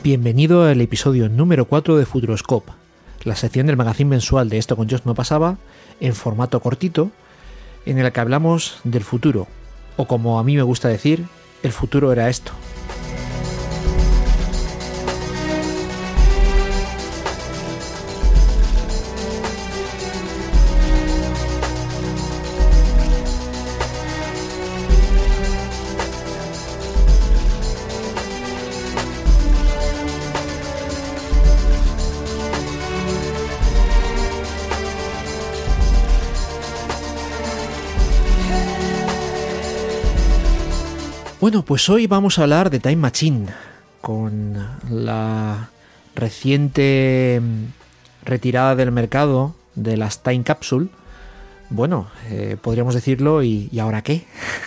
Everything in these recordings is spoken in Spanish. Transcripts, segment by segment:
Bienvenido al episodio número 4 de Futuroscope, la sección del magazine mensual de Esto con Just no pasaba, en formato cortito, en el que hablamos del futuro, o como a mí me gusta decir, el futuro era esto. Bueno, pues hoy vamos a hablar de Time Machine, con la reciente retirada del mercado de las Time Capsule. Bueno, podríamos decirlo, ¿y ahora qué?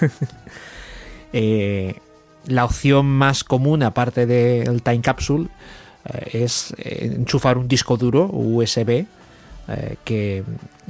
La opción más común, aparte del Time Capsule, es enchufar un disco duro USB que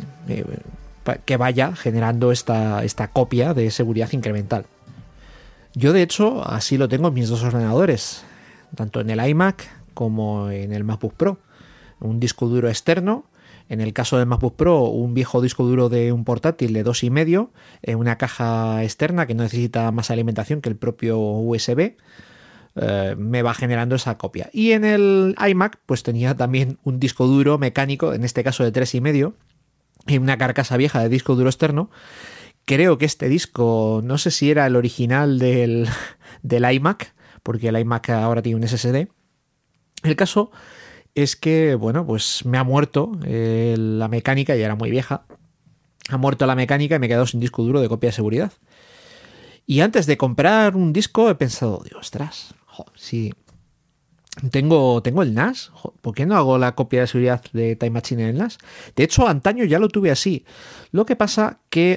vaya generando esta copia de seguridad incremental. Yo, de hecho, así lo tengo en mis dos ordenadores, tanto en el iMac como en el MacBook Pro. Un disco duro externo, en el caso del MacBook Pro, un viejo disco duro de un portátil de 2,5, una caja externa que no necesita más alimentación que el propio USB, me va generando esa copia. Y en el iMac, pues tenía también un disco duro mecánico, en este caso de 3,5, y una carcasa vieja de disco duro externo. Creo que este disco, no sé si era el original del iMac, porque el iMac ahora tiene un SSD. El caso es que, bueno, pues me ha muerto la mecánica, ya era muy vieja. Ha muerto la mecánica y me he quedado sin disco duro de copia de seguridad. Y antes de comprar un disco he pensado, digo, ostras, si tengo el NAS, ¿por qué no hago la copia de seguridad de Time Machine en el NAS? De hecho, antaño ya lo tuve así. Lo que pasa que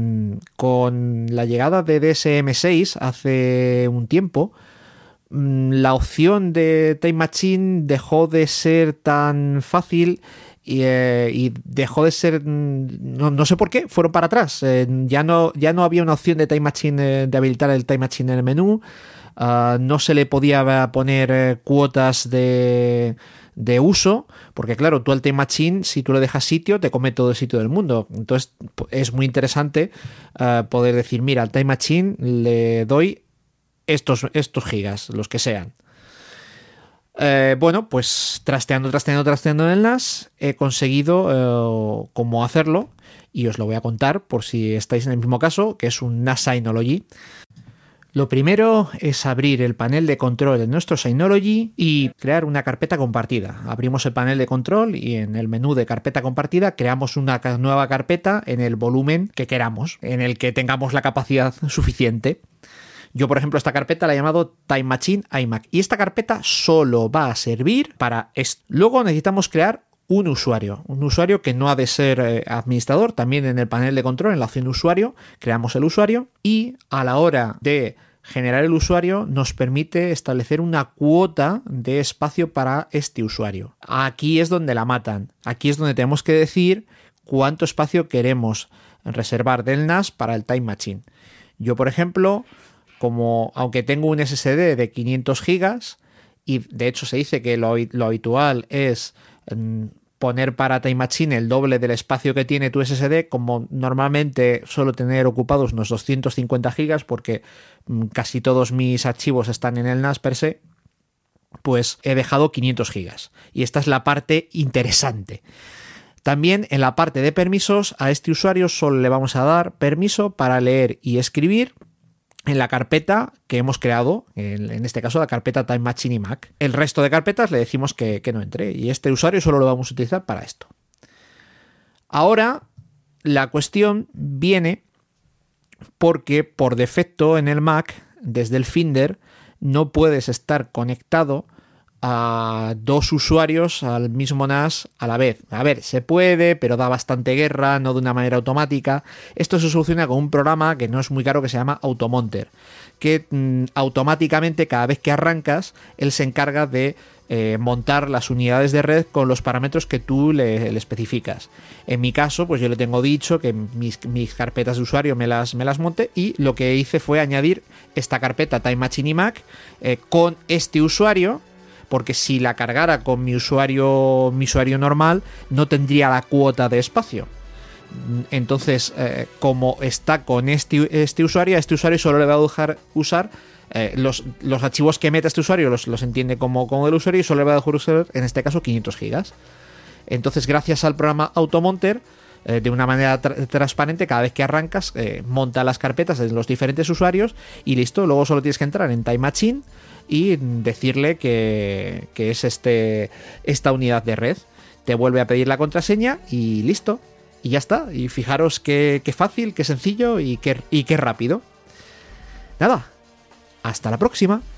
con la llegada de DSM-6 hace un tiempo, la opción de Time Machine dejó de ser tan fácil y dejó de ser, no sé por qué, fueron para atrás. Ya no había una opción de Time Machine, de habilitar el Time Machine en el menú. No se le podía poner cuotas de uso, porque claro, tú al Time Machine, si tú le dejas sitio, te come todo el sitio del mundo. Entonces es muy interesante poder decir, mira, al Time Machine le doy estos gigas, los que sean. Bueno, pues trasteando en el NAS, he conseguido cómo hacerlo, y os lo voy a contar por si estáis en el mismo caso, que es un NAS Synology. Lo primero es abrir el panel de control de nuestro Synology y crear una carpeta compartida. Abrimos el panel de control y en el menú de carpeta compartida creamos una nueva carpeta en el volumen que queramos, en el que tengamos la capacidad suficiente. Yo, por ejemplo, esta carpeta la he llamado Time Machine iMac y esta carpeta solo va a servir para esto. Luego necesitamos crear un usuario que no ha de ser administrador. También en el panel de control, en la opción usuario, creamos el usuario y a la hora de generar el usuario nos permite establecer una cuota de espacio para este usuario. Aquí es donde la matan. Aquí es donde tenemos que decir cuánto espacio queremos reservar del NAS para el Time Machine. Yo, por ejemplo, aunque tengo un SSD de 500 gigas, y de hecho se dice que lo habitual es poner para Time Machine el doble del espacio que tiene tu SSD, como normalmente suelo tener ocupados unos 250 gigas porque casi todos mis archivos están en el NAS per se, pues he dejado 500 gigas. Y esta es la parte interesante. También en la parte de permisos, a este usuario solo le vamos a dar permiso para leer y escribir en la carpeta que hemos creado, en este caso la carpeta Time Machine iMac. El resto de carpetas le decimos que no entre y este usuario solo lo vamos a utilizar para esto. Ahora la cuestión viene porque por defecto en el Mac, desde el Finder, no puedes estar conectado a dos usuarios al mismo NAS a la vez. A ver, se puede, pero da bastante guerra, no de una manera automática. Esto se soluciona con un programa que no es muy caro, que se llama Automonter, que automáticamente cada vez que arrancas, él se encarga de montar las unidades de red con los parámetros que tú le especificas. En mi caso, pues yo le tengo dicho que mis carpetas de usuario me las monte, y lo que hice fue añadir esta carpeta Time Machine iMac con este usuario porque si la cargara con mi usuario normal, no tendría la cuota de espacio. Entonces, como está con este usuario, a este usuario solo le va a dejar usar los archivos que meta este usuario, los entiende como el usuario, y solo le va a dejar usar, en este caso, 500 gigas. Entonces, gracias al programa Automonter, de una manera transparente, cada vez que arrancas, monta las carpetas de los diferentes usuarios y listo. Luego solo tienes que entrar en Time Machine y decirle que es esta unidad de red. Te vuelve a pedir la contraseña y listo. Y ya está. Y fijaros qué fácil, qué sencillo y qué rápido. Nada. Hasta la próxima.